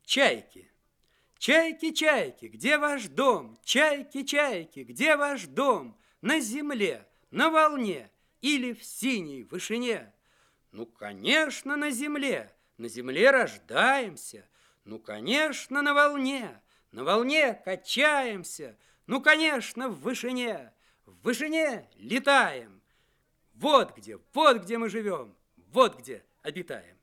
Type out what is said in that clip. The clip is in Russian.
Чайки. Чайки, чайки, где ваш дом? Чайки, чайки, где ваш дом? На земле, на волне или в синей вышине? Ну, конечно, на земле рождаемся. Ну, конечно, на волне качаемся. Ну, конечно, в вышине летаем. Вот где мы живем, вот где обитаем.